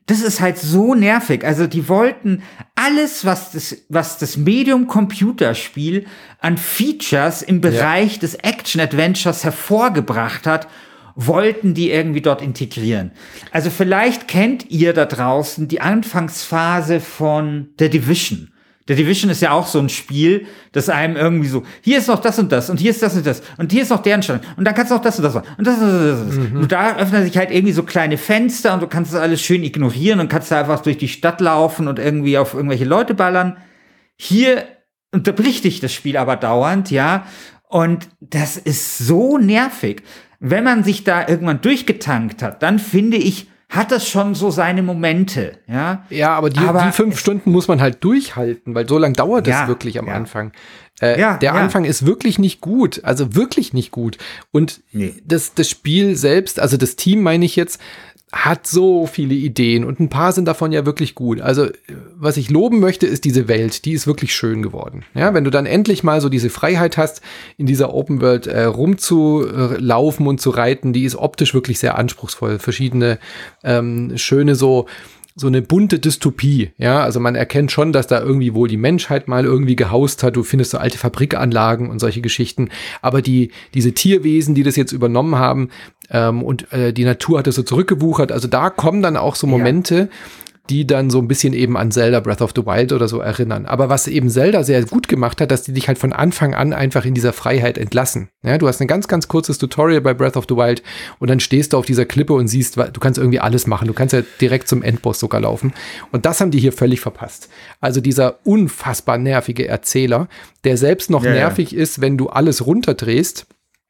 das ist halt so nervig. Also die wollten alles, was das Medium Computerspiel an Features im Bereich des Action-Adventures hervorgebracht hat, wollten die irgendwie dort integrieren. Also vielleicht kennt ihr da draußen die Anfangsphase von The Division. The Division ist ja auch so ein Spiel, das einem irgendwie so, hier ist noch das und das und hier ist das und das und hier ist noch deren Stand und dann kannst du noch das und das machen und das und das. Und das. Und da öffnen sich halt irgendwie so kleine Fenster und du kannst das alles schön ignorieren und kannst da einfach durch die Stadt laufen und irgendwie auf irgendwelche Leute ballern. Hier unterbricht dich das Spiel aber dauernd, ja, und das ist so nervig. Wenn man sich da irgendwann durchgetankt hat, dann finde ich, hat das schon so seine Momente, ja. Ja, aber die 5 Stunden muss man halt durchhalten, weil so lange dauert es wirklich am Anfang. Der Anfang ist wirklich nicht gut, also wirklich nicht gut. Und das Spiel selbst, also das Team meine ich jetzt, hat so viele Ideen und ein paar sind davon ja wirklich gut. Also was ich loben möchte, ist diese Welt, die ist wirklich schön geworden. Ja, wenn du dann endlich mal so diese Freiheit hast, in dieser Open World rumzulaufen und zu reiten, die ist optisch wirklich sehr anspruchsvoll. Verschiedene schöne so eine bunte Dystopie, ja, also man erkennt schon, dass da irgendwie wohl die Menschheit mal irgendwie gehaust hat, du findest so alte Fabrikanlagen und solche Geschichten, aber diese Tierwesen, die das jetzt übernommen haben und die Natur hat das so zurückgewuchert, also da kommen dann auch so Momente, die dann so ein bisschen eben an Zelda Breath of the Wild oder so erinnern. Aber was eben Zelda sehr gut gemacht hat, dass die dich halt von Anfang an einfach in dieser Freiheit entlassen. Ja, du hast ein ganz, ganz kurzes Tutorial bei Breath of the Wild und dann stehst du auf dieser Klippe und siehst, du kannst irgendwie alles machen. Du kannst ja direkt zum Endboss sogar laufen. Und das haben die hier völlig verpasst. Also dieser unfassbar nervige Erzähler, der selbst noch nervig ist, wenn du alles runterdrehst,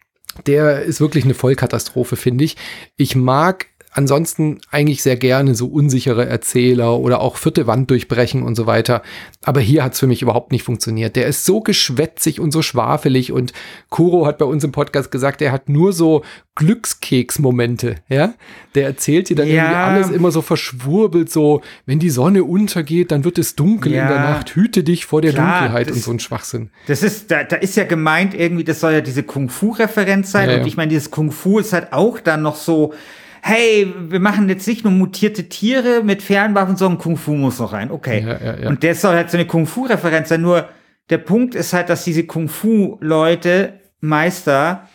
der ist wirklich eine Vollkatastrophe, finde ich. Ich mag ansonsten eigentlich sehr gerne so unsichere Erzähler oder auch vierte Wand durchbrechen und so weiter. Aber hier hat es für mich überhaupt nicht funktioniert. Der ist so geschwätzig und so schwafelig und Kuro hat bei uns im Podcast gesagt, er hat nur so Glückskeks-Momente, ja? Der erzählt dir dann irgendwie alles immer so verschwurbelt, so, wenn die Sonne untergeht, dann wird es dunkel in der Nacht, hüte dich vor der Dunkelheit und so ein Schwachsinn. Das ist, da ist ja gemeint irgendwie, das soll ja diese Kung-Fu-Referenz sein und ich meine, dieses Kung-Fu ist halt auch dann noch so, hey, wir machen jetzt nicht nur mutierte Tiere mit Fernwaffen, sondern Kung-Fu muss noch rein. Okay. Ja. Und das soll halt so eine Kung-Fu-Referenz sein. Nur der Punkt ist halt, dass diese Kung-Fu-Leute, Meister,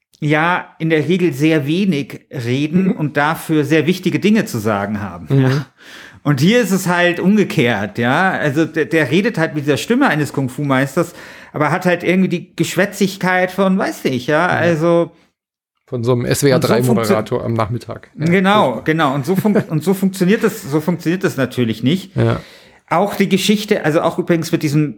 ja in der Regel sehr wenig reden und dafür sehr wichtige Dinge zu sagen haben. Ja. Und hier ist es halt umgekehrt, ja. Also der redet halt mit dieser Stimme eines Kung-Fu-Meisters, aber hat halt irgendwie die Geschwätzigkeit von, weiß nicht, ja, also von so einem SWR3-Moderator am Nachmittag. Ja, genau. Und so funktioniert das natürlich nicht. Ja. Auch die Geschichte, also auch übrigens mit diesem,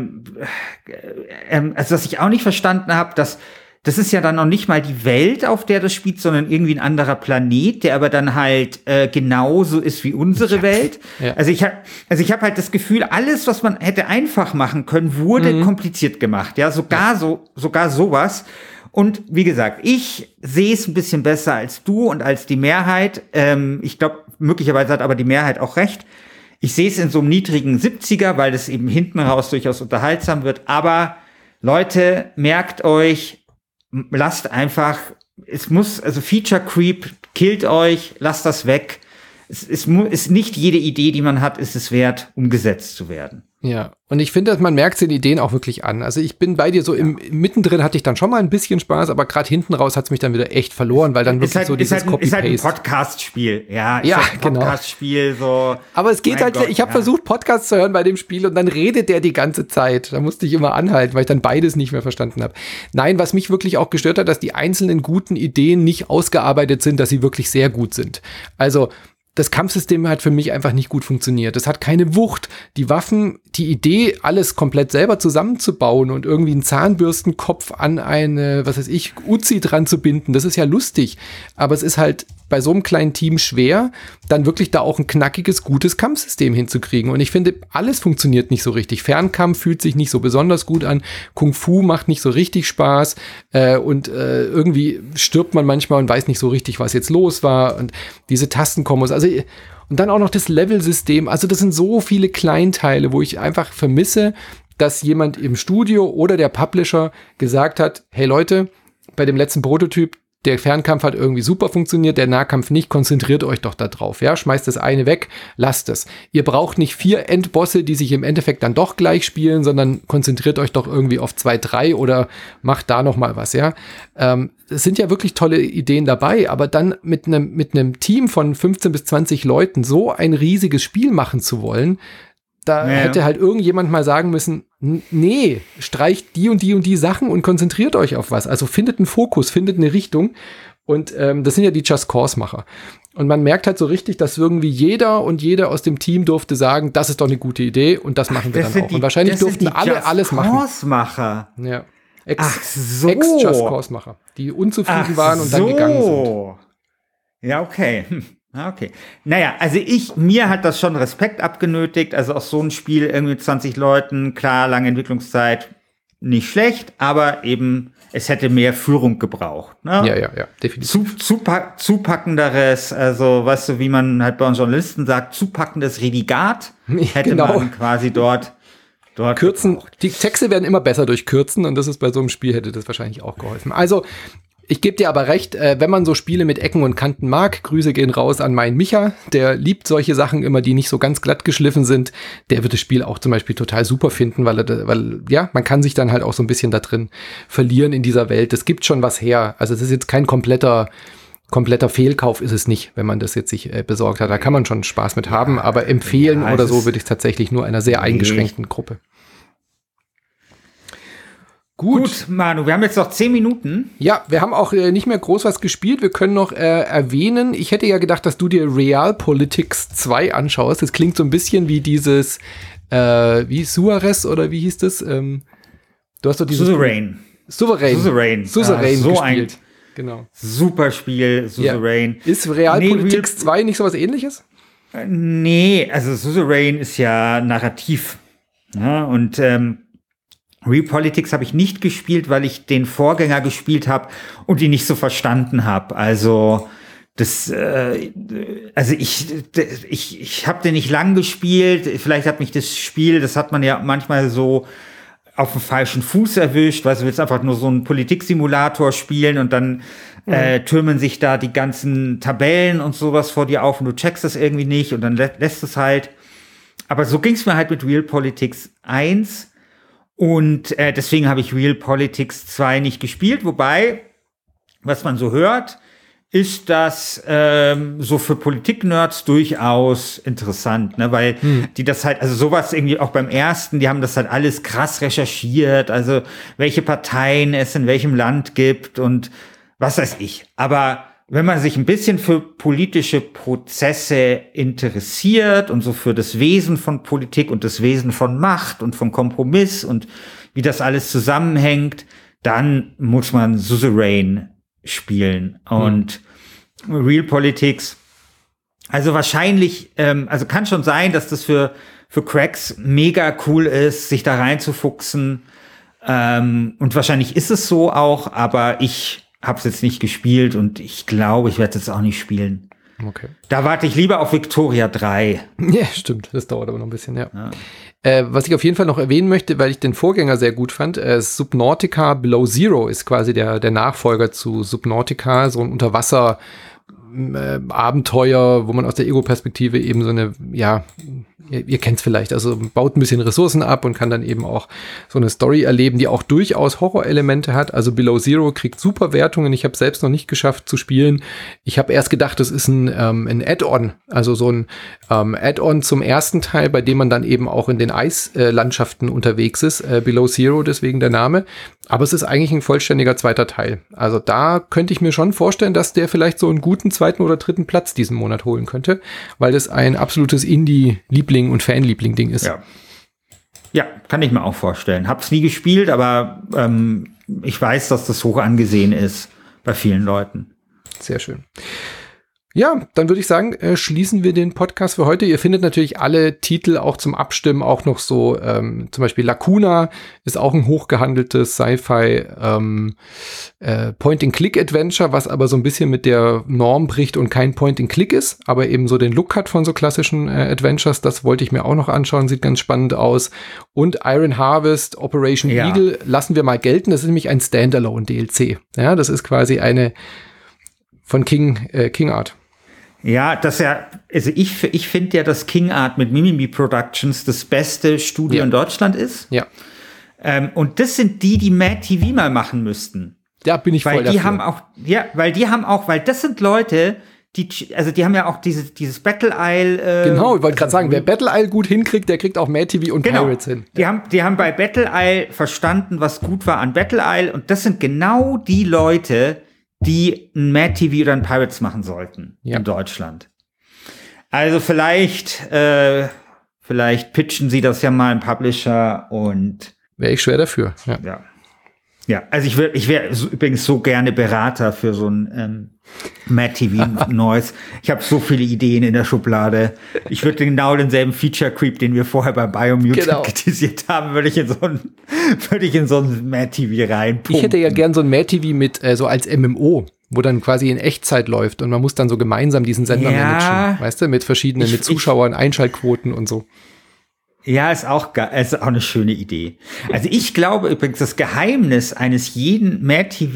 also was ich auch nicht verstanden habe, das ist ja dann noch nicht mal die Welt, auf der das spielt, sondern irgendwie ein anderer Planet, der aber dann halt genauso ist wie unsere Welt. Ja. Also ich hab halt das Gefühl, alles, was man hätte einfach machen können, wurde kompliziert gemacht. Ja, sogar sowas. Und wie gesagt, ich sehe es ein bisschen besser als du und als die Mehrheit. Ich glaube, möglicherweise hat aber die Mehrheit auch recht. Ich sehe es in so einem niedrigen 70er, weil das eben hinten raus durchaus unterhaltsam wird. Aber Leute, merkt euch, lasst einfach, also Feature Creep killt euch, lasst das weg. Es ist nicht jede Idee, die man hat, ist es wert, umgesetzt zu werden. Ja, und ich finde, man merkt den Ideen auch wirklich an. Also ich bin bei dir so mittendrin hatte ich dann schon mal ein bisschen Spaß, aber gerade hinten raus hat es mich dann wieder echt verloren, weil dann wirklich so dieses Copy-Paste. Ist halt ein Podcast-Spiel, ja. Podcast-Spiel, so. Aber es geht halt, ich habe versucht, Podcasts zu hören bei dem Spiel und dann redet der die ganze Zeit. Da musste ich immer anhalten, weil ich dann beides nicht mehr verstanden habe. Nein, was mich wirklich auch gestört hat, dass die einzelnen guten Ideen nicht ausgearbeitet sind, dass sie wirklich sehr gut sind. Also das Kampfsystem hat für mich einfach nicht gut funktioniert. Es hat keine Wucht. Die Waffen, die Idee, alles komplett selber zusammenzubauen und irgendwie einen Zahnbürstenkopf an eine, Uzi dran zu binden, das ist ja lustig. Aber es ist halt bei so einem kleinen Team schwer, dann wirklich da auch ein knackiges, gutes Kampfsystem hinzukriegen. Und ich finde, alles funktioniert nicht so richtig. Fernkampf fühlt sich nicht so besonders gut an. Kung Fu macht nicht so richtig Spaß. Und irgendwie stirbt man manchmal und weiß nicht so richtig, was jetzt los war. Und diese Tastenkombos, und dann auch noch das Level-System. Also das sind so viele Kleinteile, wo ich einfach vermisse, dass jemand im Studio oder der Publisher gesagt hat, hey Leute, bei dem letzten Prototyp, der Fernkampf hat irgendwie super funktioniert, der Nahkampf nicht, konzentriert euch doch da drauf, ja, schmeißt das eine weg, lasst es. Ihr braucht nicht 4 Endbosse, die sich im Endeffekt dann doch gleich spielen, sondern konzentriert euch doch irgendwie auf 2, 3 oder macht da noch mal was, ja. Es sind ja wirklich tolle Ideen dabei, aber dann mit einem Team von 15 bis 20 Leuten so ein riesiges Spiel machen zu wollen, da hätte halt irgendjemand mal sagen müssen, nee, streicht die und die und die Sachen und konzentriert euch auf was. Also findet einen Fokus, findet eine Richtung. Und das sind ja die Just Cause-Macher. Und man merkt halt so richtig, dass irgendwie jeder aus dem Team durfte sagen, das ist doch eine gute Idee und das machen wir dann auch. Und wahrscheinlich durften alle alles machen. Cause-Macher. Ja. Ex-Just Cause-Macher, die unzufrieden waren und dann gegangen sind. Ja, okay. Okay. Naja, also mir hat das schon Respekt abgenötigt. Also auch so ein Spiel irgendwie mit 20 Leuten, klar, lange Entwicklungszeit, nicht schlecht, aber eben, es hätte mehr Führung gebraucht. Ne? Ja, definitiv. Zupackenderes, also weißt du, wie man halt bei uns Journalisten sagt, zupackendes Redigat hätte man quasi dort Kürzen. gebraucht. Die Texte werden immer besser durch Kürzen und das ist bei so einem Spiel, hätte das wahrscheinlich auch geholfen. Also, ich gebe dir aber recht, wenn man so Spiele mit Ecken und Kanten mag, Grüße gehen raus an meinen Micha, der liebt solche Sachen immer, die nicht so ganz glatt geschliffen sind, der wird das Spiel auch zum Beispiel total super finden, weil man kann sich dann halt auch so ein bisschen da drin verlieren in dieser Welt. Das gibt schon was her. Also es ist jetzt kein kompletter Fehlkauf ist es nicht, wenn man das jetzt sich besorgt hat. Da kann man schon Spaß mit haben, aber empfehlen oder so würde ich es tatsächlich nur einer sehr eingeschränkten Gruppe. Gut, Manu, wir haben jetzt noch 10 Minuten. Ja, wir haben auch nicht mehr groß was gespielt. Wir können noch erwähnen, ich hätte ja gedacht, dass du dir Realpolitik 2 anschaust. Das klingt so ein bisschen wie dieses, wie Suarez oder wie hieß das? Du hast doch dieses Souverän. Gespielt. Genau. Super Spiel, Souverän. Ja. Ist Realpolitik 2 nicht sowas Ähnliches? Nee, also Souverän ist ja narrativ. Ja, und Realpolitik habe ich nicht gespielt, weil ich den Vorgänger gespielt habe und ihn nicht so verstanden habe. Also ich habe den nicht lang gespielt. Vielleicht hat mich das Spiel, das hat man ja manchmal so auf dem falschen Fuß erwischt, weil du willst einfach nur so einen Politiksimulator spielen und dann türmen sich da die ganzen Tabellen und sowas vor dir auf und du checkst das irgendwie nicht und dann lässt es halt. Aber so ging es mir halt mit Realpolitik 1. Und deswegen habe ich Realpolitik 2 nicht gespielt, wobei, was man so hört, ist das so für Politik-Nerds durchaus interessant, ne? Weil die das halt, also sowas irgendwie auch beim ersten, die haben das halt alles krass recherchiert, also welche Parteien es in welchem Land gibt und was weiß ich. Aber wenn man sich ein bisschen für politische Prozesse interessiert und so für das Wesen von Politik und das Wesen von Macht und von Kompromiss und wie das alles zusammenhängt, dann muss man Suzerain spielen. Und Realpolitik, also wahrscheinlich, also kann schon sein, dass das für Cracks mega cool ist, sich da reinzufuchsen. Und wahrscheinlich ist es so auch, aber ich hab's jetzt nicht gespielt und ich glaube, ich werde es jetzt auch nicht spielen. Okay. Da warte ich lieber auf Victoria 3. Ja, stimmt. Das dauert aber noch ein bisschen, ja. Was ich auf jeden Fall noch erwähnen möchte, weil ich den Vorgänger sehr gut fand, Subnautica Below Zero ist quasi der Nachfolger zu Subnautica, so ein Unterwasser Abenteuer, wo man aus der Ego-Perspektive eben so eine, ja, ihr kennt es vielleicht, also baut ein bisschen Ressourcen ab und kann dann eben auch so eine Story erleben, die auch durchaus Horrorelemente hat. Also Below Zero kriegt super Wertungen. Ich habe selbst noch nicht geschafft zu spielen. Ich habe erst gedacht, das ist ein Add-on, also so ein Add-on zum ersten Teil, bei dem man dann eben auch in den Eislandschaften unterwegs ist. Below Zero, deswegen der Name. Aber es ist eigentlich ein vollständiger zweiter Teil. Also da könnte ich mir schon vorstellen, dass der vielleicht so einen guten zweiten oder dritten Platz diesen Monat holen könnte, weil das ein absolutes Indie-Liebling und Fanliebling-Ding ist. Ja, kann ich mir auch vorstellen. Hab's nie gespielt, aber ich weiß, dass das hoch angesehen ist bei vielen Leuten. Sehr schön. Ja, dann würde ich sagen, schließen wir den Podcast für heute. Ihr findet natürlich alle Titel auch zum Abstimmen, auch noch so, zum Beispiel Lacuna ist auch ein hochgehandeltes Sci-Fi Point-and-Click-Adventure, was aber so ein bisschen mit der Norm bricht und kein Point-and-Click ist, aber eben so den Look hat von so klassischen Adventures. Das wollte ich mir auch noch anschauen, sieht ganz spannend aus. Und Iron Harvest, Operation Eagle lassen wir mal gelten. Das ist nämlich ein Standalone-DLC. Ja, das ist quasi eine Von King Art. Ja, also ich finde ja, dass King Art mit Mimimi Productions das beste Studio in Deutschland ist. Ja. Und das sind die Mad TV mal machen müssten. Ja, bin ich voll dafür. Weil das sind Leute, die haben ja auch dieses Battle Isle. Genau, ich wollte gerade sagen, wer Battle Isle gut hinkriegt, der kriegt auch Mad TV und Pirates hin. Die haben bei Battle Isle verstanden, was gut war an Battle Isle. Und das sind genau die Leute, die ein Mad TV oder ein Pirates machen sollten in Deutschland. Also vielleicht pitchen sie das ja mal im Publisher und wäre ich schwer dafür. Ja, also ich wäre übrigens so gerne Berater für so ein Mad TV Neues. Ich habe so viele Ideen in der Schublade. Ich würde genau denselben Feature Creep, den wir vorher bei Biomutant kritisiert haben, würde ich in so ein Mad TV reinpumpen. Ich hätte ja gern so ein Mad TV mit so als MMO, wo dann quasi in Echtzeit läuft und man muss dann so gemeinsam diesen Sender managen, weißt du, mit verschiedenen, mit Zuschauern, Einschaltquoten und so. Ja, ist auch eine schöne Idee. Also ich glaube übrigens, das Geheimnis eines jeden Mad TV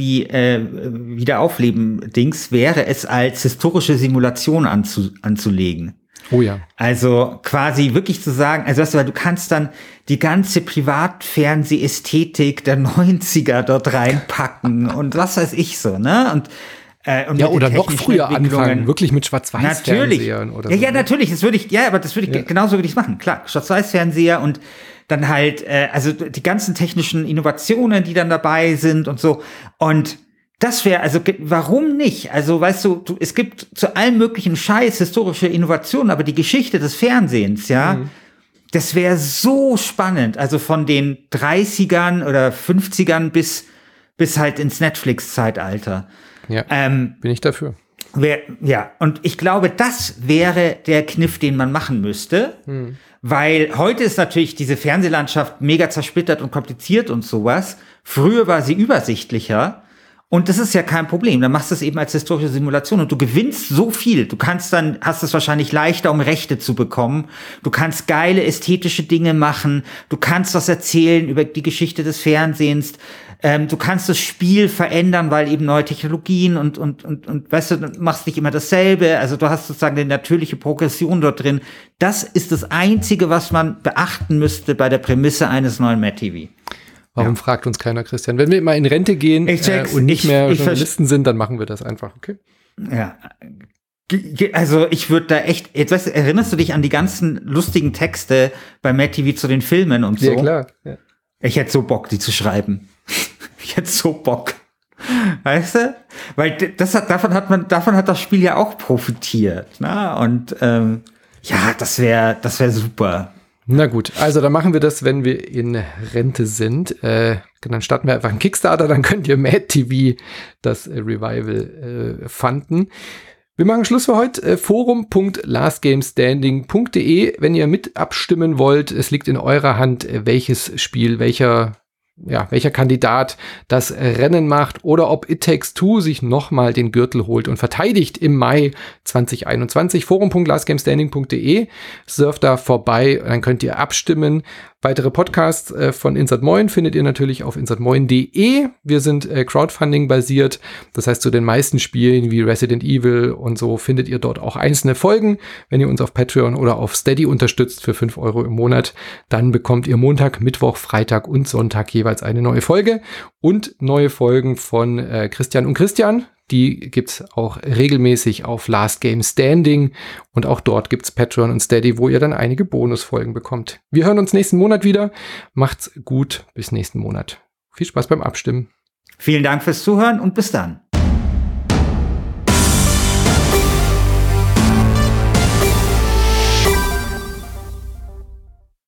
Wiederaufleben-Dings wäre es, als historische Simulation anzulegen. Oh ja. Also quasi wirklich zu sagen, also weißt du, weil du kannst dann die ganze Privatfernseh-Ästhetik der 90er dort reinpacken und was weiß ich so, ne? Und oder noch früher anfangen, wirklich mit Schwarz-Weiß-Fernsehern oder so. Ja, natürlich, genauso würde ich es machen, klar, Schwarz-Weiß-Fernseher und dann halt, also die ganzen technischen Innovationen, die dann dabei sind und so. Und das wäre, also warum nicht? Also weißt du, es gibt zu allem möglichen Scheiß historische Innovationen, aber die Geschichte des Fernsehens, das wäre so spannend. Also von den 30ern oder 50ern bis halt ins Netflix-Zeitalter. Ja, bin ich dafür. Und ich glaube, das wäre der Kniff, den man machen müsste, weil heute ist natürlich diese Fernsehlandschaft mega zersplittert und kompliziert und sowas. Früher war sie übersichtlicher und das ist ja kein Problem. Dann machst du es eben als historische Simulation und du gewinnst so viel. Hast es wahrscheinlich leichter, um Rechte zu bekommen. Du kannst geile ästhetische Dinge machen. Du kannst was erzählen über die Geschichte des Fernsehens. Du kannst das Spiel verändern, weil eben neue Technologien und weißt du, machst nicht immer dasselbe. Also du hast sozusagen eine natürliche Progression dort drin. Das ist das Einzige, was man beachten müsste bei der Prämisse eines neuen Mad TV. Warum fragt uns keiner, Christian? Wenn wir mal in Rente gehen und nicht mehr Journalisten sind, dann machen wir das einfach, okay? Ja. Also ich würde da echt, jetzt weißt du, erinnerst du dich an die ganzen lustigen Texte bei Mad TV zu den Filmen und so? Ja, klar. Ja. Ich hätte so Bock, die zu schreiben. Ich hätte so Bock. Weißt du? Weil davon hat das Spiel ja auch profitiert. Na? Und das wäre super. Na gut, also dann machen wir das, wenn wir in Rente sind. Dann starten wir einfach einen Kickstarter, dann könnt ihr Mad TV das Revival funden. Wir machen Schluss für heute. Forum.lastgamestanding.de. Wenn ihr mit abstimmen wollt, es liegt in eurer Hand, welches Spiel, welcher Kandidat das Rennen macht oder ob It Takes Two sich nochmal den Gürtel holt und verteidigt im Mai 2021. Forum.lastgamestanding.de. Surft da vorbei, dann könnt ihr abstimmen. Weitere Podcasts von Insert Moin findet ihr natürlich auf insertmoin.de. Wir sind Crowdfunding basiert. Das heißt, zu den meisten Spielen wie Resident Evil und so findet ihr dort auch einzelne Folgen. Wenn ihr uns auf Patreon oder auf Steady unterstützt für 5 € im Monat, dann bekommt ihr Montag, Mittwoch, Freitag und Sonntag jeweils eine neue Folge und neue Folgen von Christian und Christian. Die gibt's auch regelmäßig auf Last Game Standing und auch dort gibt's Patreon und Steady, wo ihr dann einige Bonusfolgen bekommt. Wir hören uns nächsten Monat wieder. Macht's gut, bis nächsten Monat. Viel Spaß beim Abstimmen. Vielen Dank fürs Zuhören und bis dann.